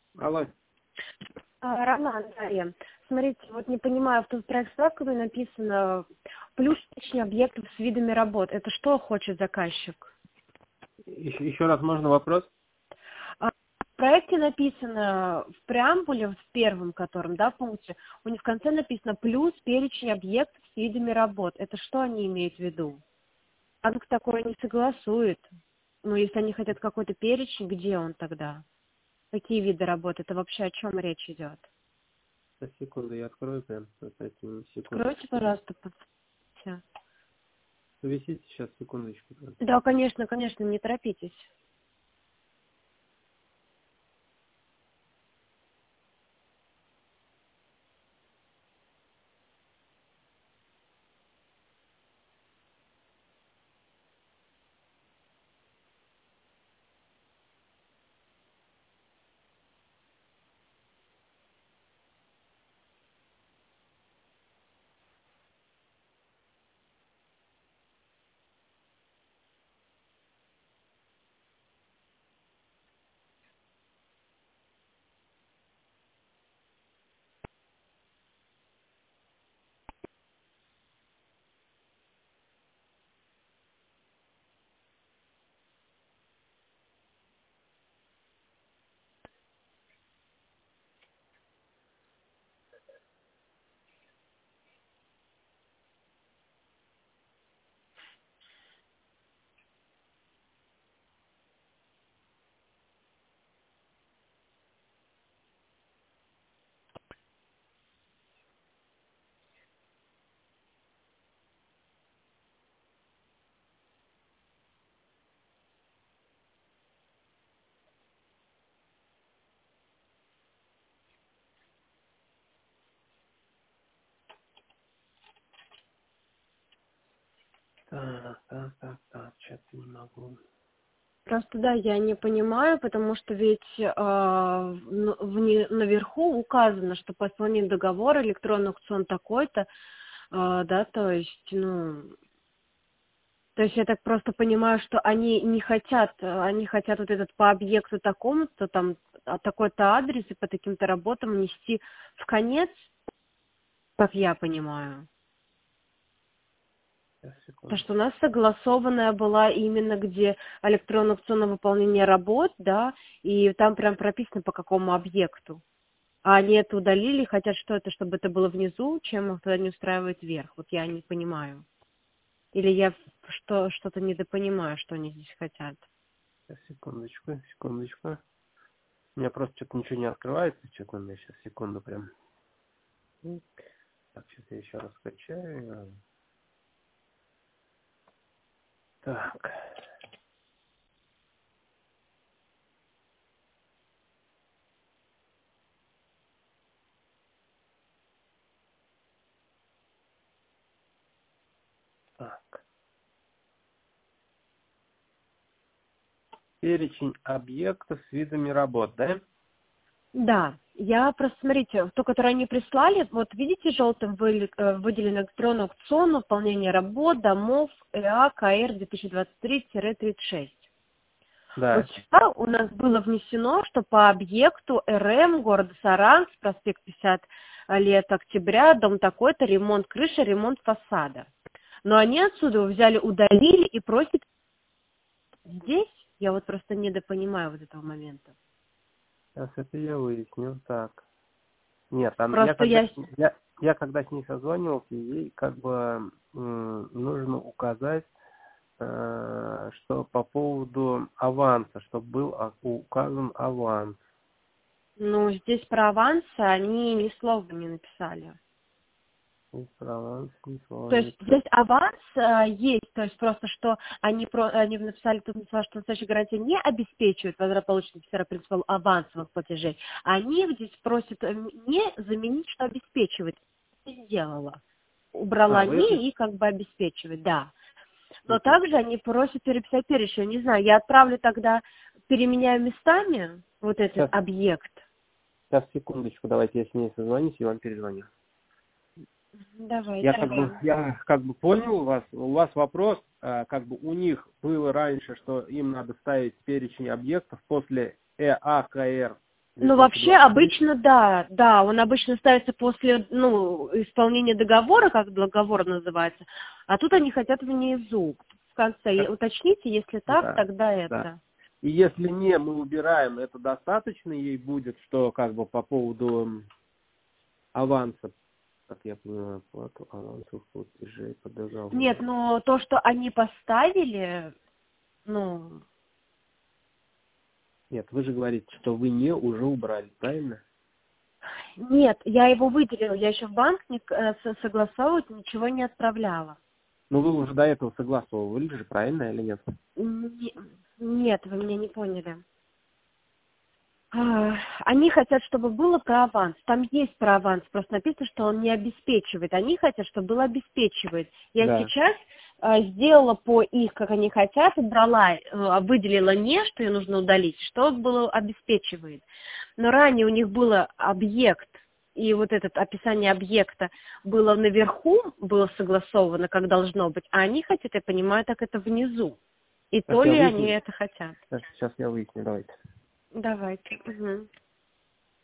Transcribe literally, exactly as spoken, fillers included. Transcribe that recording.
Алло. А, Роман, Дарья, смотрите, вот не понимаю, в том проект справками написано плюс перечень объектов с видами работ. Это что хочет заказчик? Еще, еще раз можно вопрос? А, В проекте написано в преамбуле, в первом котором, да, пункте, у них в конце написано плюс перечень объектов с видами работ. Это что они имеют в виду? Банк такое не согласует. Ну, если они хотят какой-то перечень, где он тогда? Какие виды работ? Это вообще о чем речь идет? Сейчас, секунду, я открою прям. Дайте Откройте, секундочку. пожалуйста, всё. Повисите сейчас, секундочку. Да, конечно, конечно, не торопитесь. Так, так, так, так, что-то не могу. Просто да, я не понимаю, потому что ведь э, в- вне- наверху указано, что по исполнению договора электронный аукцион такой-то, э, да, то есть, ну, то есть я так просто понимаю, что они не хотят, э, они хотят вот этот по объекту такому-то, там, а такой-то адрес и по таким-то работам внести в конец, как я понимаю. Сейчас, Потому секунду. что у нас согласованная была именно где электронное аукционное выполнение работ, да, и там прям прописано по какому объекту. А они это удалили, хотят что это, чтобы это было внизу, чем их тогда не устраивает вверх. Вот я не понимаю. Или я что, что-то недопонимаю, что они здесь хотят. Сейчас, секундочку, секундочку. У меня просто что-то ничего не открывается. Что-то у меня сейчас, секунду прям. Так, сейчас я еще раз скачаю. Так. Так. Перечень объектов с видами работ, да? Да, я просто, смотрите, то, которое они прислали, вот видите, желтым выли- э, выделено электронный аукцион, выполнение работ, домов, ЭА, КР две тысячи двадцать три тридцать шесть. Вот Да. сюда у нас было внесено, что по объекту РМ города Саранск, проспект пятьдесят лет октября, дом такой-то, ремонт крыши, ремонт фасада. Но они отсюда взяли, удалили и просят здесь, я вот просто недопонимаю вот этого момента. Сейчас это я выясню. Так. Нет, там, я Просто когда я... я, я когда с ней созванивался, ей как бы м, нужно указать, э, что по поводу аванса, чтобы был а- указан аванс. Ну, здесь про авансы они ни слова не написали. И про аванс ни слова То не есть написано. здесь аванс э, есть, то есть просто что они, про, они написали, тут написали, что настоящая гарантия не обеспечивает возврат полученных офицера принципал авансовых платежей. Они здесь просят э, не заменить, что обеспечивает. Я сделала. А, Убрала вы это... не и как бы обеспечивать, да. Но Мгм. также они просят переписать перечень. Не знаю, я отправлю тогда, переменяю местами вот этот Сейчас, объект. сейчас, секундочку, давайте я с ней созвонюсь и вам перезвоню. Я Давайте, как бы, ага. я как бы понял вас, у вас вопрос, э, как бы у них было раньше, что им надо ставить перечень объектов после ЭАКР Ну, вообще, обычно, да, да, он обычно ставится после, ну, исполнения договора, как договор называется, а тут они хотят внизу, в конце. И уточните, если так, Да, тогда это. да. И если не, мы убираем, это достаточно ей будет, что как бы по поводу аванса, как я понимаю, плату авансов, платежей по договору. Нет, но то, что они поставили, ну... Нет, вы же говорите, что вы не уже убрали, правильно? Нет, я его выделила, я еще в банк не, э, согласовывать ничего не отправляла. Ну, вы уже до этого согласовывали же, правильно или нет? Не, нет, вы меня не поняли. Они хотят, чтобы было про аванс. Там есть про аванс, просто написано, что он не обеспечивает. Они хотят, чтобы было обеспечивает. Я Да. сейчас э, сделала по их, как они хотят, убрала, э, выделила не, что ее нужно удалить, что было обеспечивает. Но ранее у них было объект, и вот это описание объекта было наверху, было согласовано, как должно быть, а они хотят, я понимаю, так это внизу. И Сейчас то ли я они выясню. это хотят. Сейчас я выясню, давайте. Давайте. Угу.